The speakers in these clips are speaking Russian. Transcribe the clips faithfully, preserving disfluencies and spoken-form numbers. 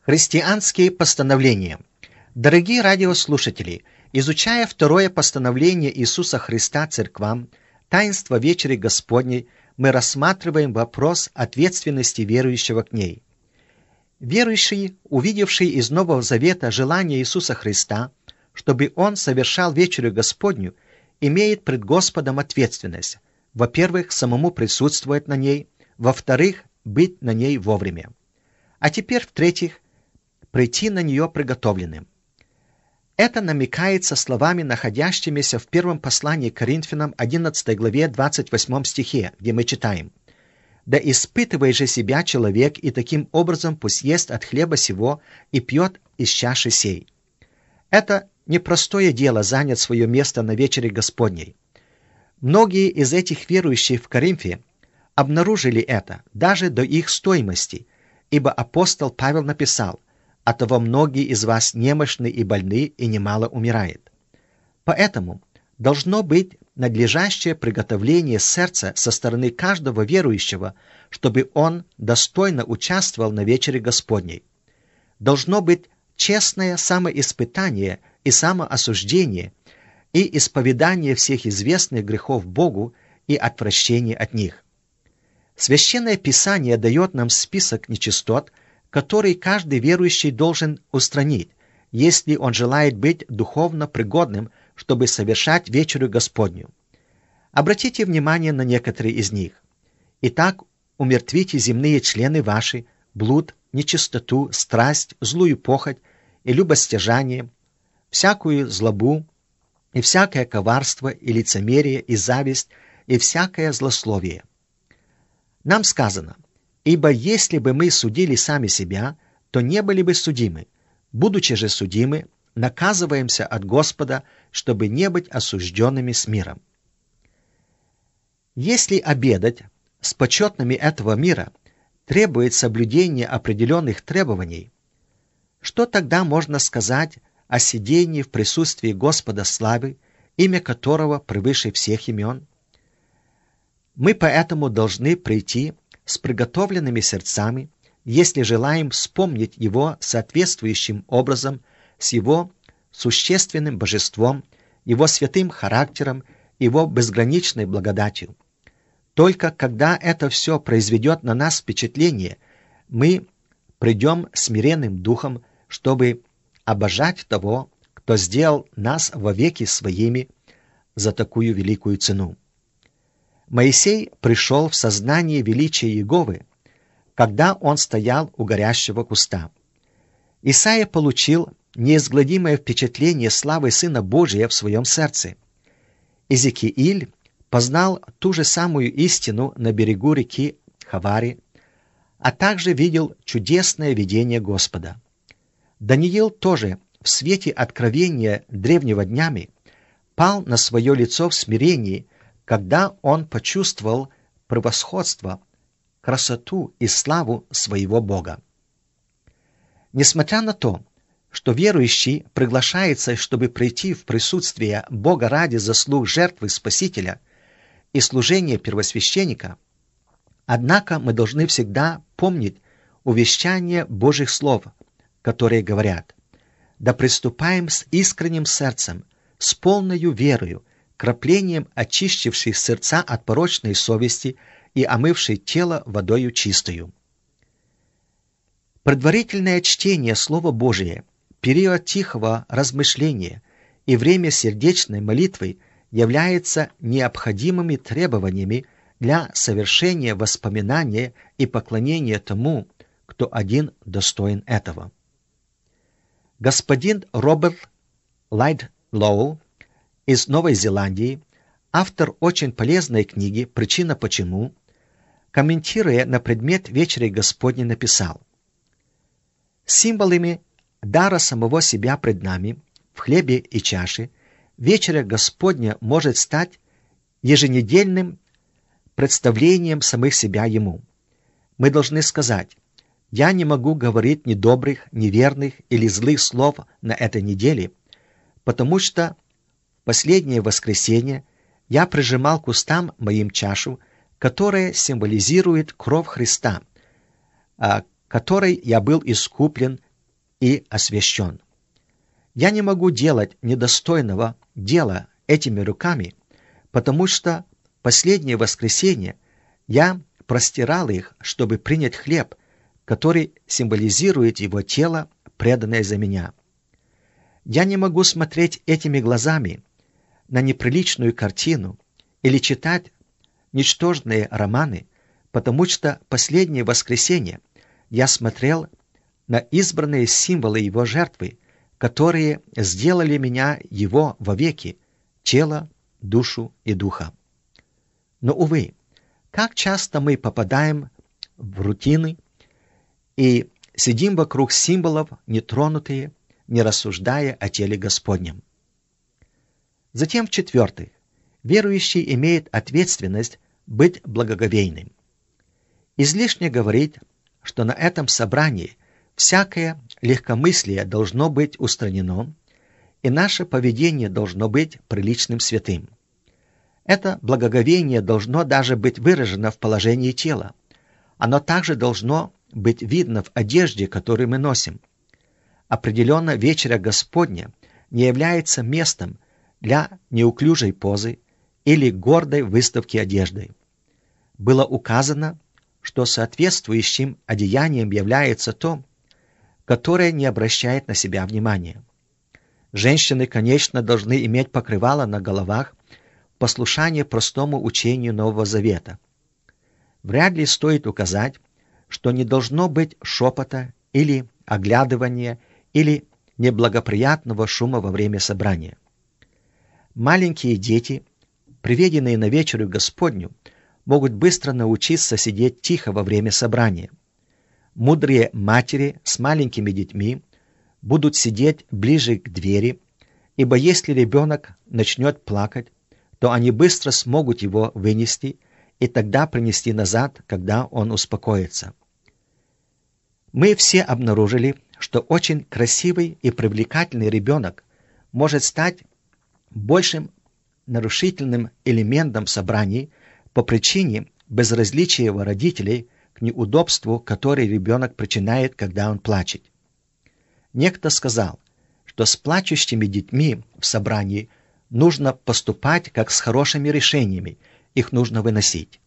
Христианские постановления. Дорогие радиослушатели, изучая второе постановление Иисуса Христа церквам, таинство вечери Господней, мы рассматриваем вопрос ответственности верующего к ней. Верующий, увидевший из Нового Завета желание Иисуса Христа, чтобы он совершал вечерю Господню, имеет пред Господом ответственность. Во-первых, самому присутствовать на ней, во-вторых, быть на ней вовремя. А теперь, в-третьих, прийти на нее приготовленным. Это намекается словами, находящимися в первом послании к Коринфянам, одиннадцатой главе, двадцать восьмом стихе, где мы читаем: «Да испытывай же себя человек, и таким образом пусть ест от хлеба сего и пьет из чаши сей». Это непростое дело занять свое место на вечере Господней. Многие из этих верующих в Коринфе обнаружили это, даже до их стоимости, ибо апостол Павел написал: «Оттого многие из вас немощны и больны, и немало умирает». Поэтому должно быть надлежащее приготовление сердца со стороны каждого верующего, чтобы он достойно участвовал на вечере Господней. Должно быть честное самоиспытание и самоосуждение, и исповедание всех известных грехов Богу и отвращение от них. Священное Писание дает нам список нечистот, который каждый верующий должен устранить, если он желает быть духовно пригодным, чтобы совершать вечерю Господню. Обратите внимание на некоторые из них. Итак, умертвите земные члены ваши, блуд, нечистоту, страсть, злую похоть и любостяжание, всякую злобу, и всякое коварство, и лицемерие, и зависть, и всякое злословие. Нам сказано: «Ибо если бы мы судили сами себя, то не были бы судимы. Будучи же судимы, наказываемся от Господа, чтобы не быть осужденными с миром». Если обедать с почетными этого мира требует соблюдения определенных требований, что тогда можно сказать о сидении в присутствии Господа славы, имя которого превыше всех имен? Мы поэтому должны прийти с приготовленными сердцами, если желаем вспомнить Его соответствующим образом с Его существенным божеством, Его святым характером, Его безграничной благодатью. Только когда это все произведет на нас впечатление, мы придем смиренным духом, чтобы обожать того, кто сделал нас вовеки своими за такую великую цену. Моисей пришел в сознание величия Иеговы, когда он стоял у горящего куста. Исаия получил неизгладимое впечатление славы Сына Божия в своем сердце. Иезекииль познал ту же самую истину на берегу реки Хавари, а также видел чудесное видение Господа. Даниил тоже в свете откровения древнего днями пал на свое лицо в смирении, когда он почувствовал превосходство, красоту и славу своего Бога. Несмотря на то, что верующий приглашается, чтобы прийти в присутствие Бога ради заслуг жертвы Спасителя и служения первосвященника, однако мы должны всегда помнить увещания Божьих слов, которые говорят: «Да приступаем с искренним сердцем, с полною верою, краплением очищивших сердца от порочной совести и омывшей тело водою чистою». Предварительное чтение Слова Божия, период тихого размышления и время сердечной молитвы являются необходимыми требованиями для совершения воспоминания и поклонения тому, кто один достоин этого. Господин Роберт Лайдлоу из Новой Зеландии, автор очень полезной книги «Причина почему», комментируя на предмет вечери Господней, написал: «Символами дара самого себя пред нами в хлебе и чаше вечеря Господня может стать еженедельным представлением самих себя Ему. Мы должны сказать: я не могу говорить ни добрых, ни верных или злых слов на этой неделе, потому что в последнее воскресенье я прижимал к устам моим чашу, которая символизирует кровь Христа, которой я был искуплен и освящен. Я не могу делать недостойного дела этими руками, потому что последнее воскресенье я простирал их, чтобы принять хлеб, который символизирует его тело, преданное за меня. Я не могу смотреть этими глазами на неприличную картину или читать ничтожные романы, потому что последнее воскресенье я смотрел на избранные символы его жертвы, которые сделали меня его вовеки, тело, душу и духа. Но, увы, как часто мы попадаем в рутины и сидим вокруг символов, нетронутые, не рассуждая о теле Господнем. Затем, в-четвертых, верующий имеет ответственность быть благоговейным. Излишне говорить, что на этом собрании всякое легкомыслие должно быть устранено, и наше поведение должно быть приличным святым. Это благоговение должно даже быть выражено в положении тела. Оно также должно быть видно в одежде, которую мы носим. Определенно, вечеря Господня не является местом для неуклюжей позы или гордой выставки одежды. Было указано, что соответствующим одеянием является то, которое не обращает на себя внимания. Женщины, конечно, должны иметь покрывало на головах в послушание простому учению Нового Завета. Вряд ли стоит указать, что не должно быть шепота или оглядывания или неблагоприятного шума во время собрания. Маленькие дети, приведенные на вечерю Господню, могут быстро научиться сидеть тихо во время собрания. Мудрые матери с маленькими детьми будут сидеть ближе к двери, ибо если ребенок начнет плакать, то они быстро смогут его вынести и тогда принести назад, когда он успокоится. Мы все обнаружили, что очень красивый и привлекательный ребенок может стать большим нарушительным элементом в собрании по причине безразличия его родителей к неудобству, которое ребенок причиняет, когда он плачет. Некто сказал, что с плачущими детьми в собрании нужно поступать как с хорошими решениями, их нужно выносить.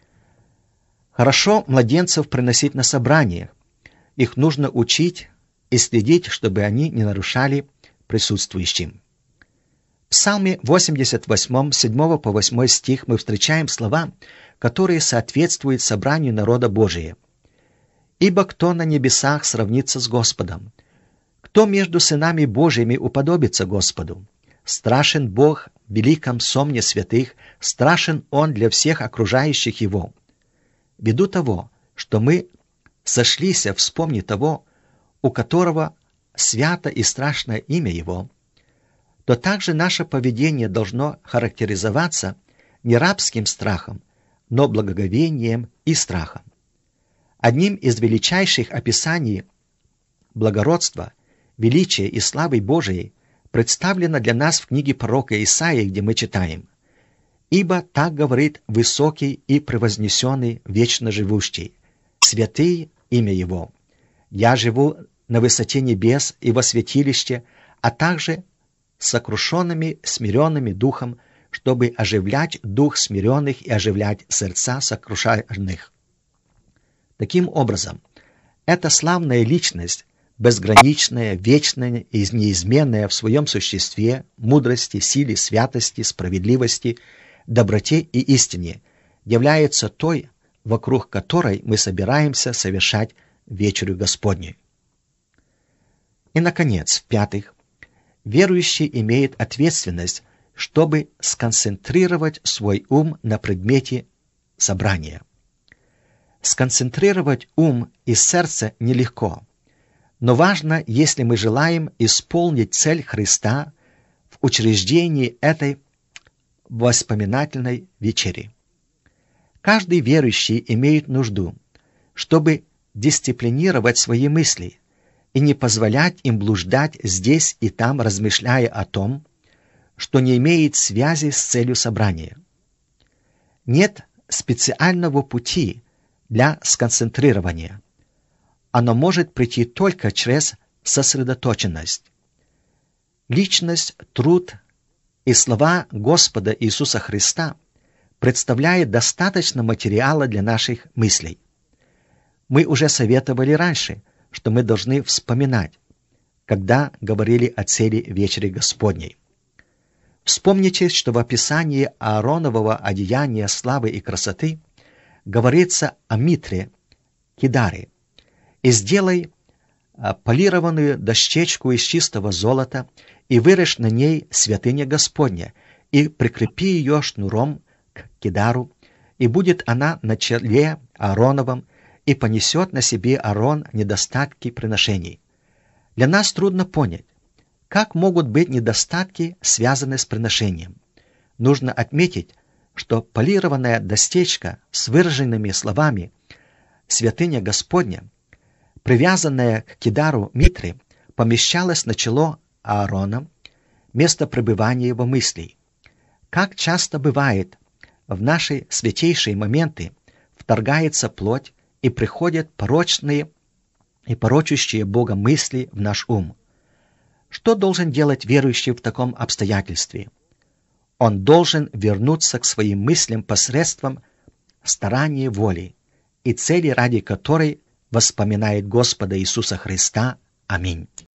Хорошо младенцев приносить на собраниях, их нужно учить и следить, чтобы они не нарушали присутствующим. В Псалме восемьдесят восьмом, с седьмого по восьмой стих мы встречаем слова, которые соответствуют собранию народа Божия. «Ибо кто на небесах сравнится с Господом? Кто между сынами Божьими уподобится Господу? Страшен Бог в великом сомне святых, страшен Он для всех окружающих Его. Ввиду того, что мы сошлись, вспомни того, у которого свято и страшное имя Его, то также наше поведение должно характеризоваться не рабским страхом, но благоговением и страхом. Одним из величайших описаний благородства, величия и славы Божией представлено для нас в книге пророка Исаии, где мы читаем: «Ибо так говорит высокий и превознесенный, вечно живущий, святый имя Его. Я живу на высоте небес и во святилище, а также сокрушенными, смиренными духом, чтобы оживлять дух смиренных и оживлять сердца сокрушенных». Таким образом, эта славная личность, безграничная, вечная и неизменная в своем существе, мудрости, силе, святости, справедливости, доброте и истине, является той, вокруг которой мы собираемся совершать вечерю Господню. И, наконец, в-пятых, верующий имеет ответственность, чтобы сконцентрировать свой ум на предмете собрания. Сконцентрировать ум и сердце нелегко, но важно, если мы желаем исполнить цель Христа в учреждении этой воспоминательной вечери. Каждый верующий имеет нужду, чтобы дисциплинировать свои мысли и не позволять им блуждать здесь и там, размышляя о том, что не имеет связи с целью собрания. Нет специального пути для сконцентрирования. Оно может прийти только через сосредоточенность. Личность, труд и слова Господа Иисуса Христа представляют достаточно материала для наших мыслей. Мы уже советовали раньше, что мы должны вспоминать, когда говорили о цели Вечери Господней. Вспомните, что в описании Ааронового одеяния славы и красоты говорится о митре, кидаре. «И сделай полированную дощечку из чистого золота, и вырежь на ней святыня Господня, и прикрепи ее шнуром к кидару, и будет она на челе Аароновом, и понесет на себе Аарон недостатки приношений». Для нас трудно понять, как могут быть недостатки, связанные с приношением. Нужно отметить, что полированная дощечка с выраженными словами «святыня Господня», привязанная к кидару митры, помещалась на чело Аарона, место пребывания его мыслей. Как часто бывает, в наши святейшие моменты вторгается плоть и приходят порочные и порочащие Бога мысли в наш ум. Что должен делать верующий в таком обстоятельстве? Он должен вернуться к своим мыслям посредством старания воли и цели, ради которой воспоминает Господа Иисуса Христа. Аминь.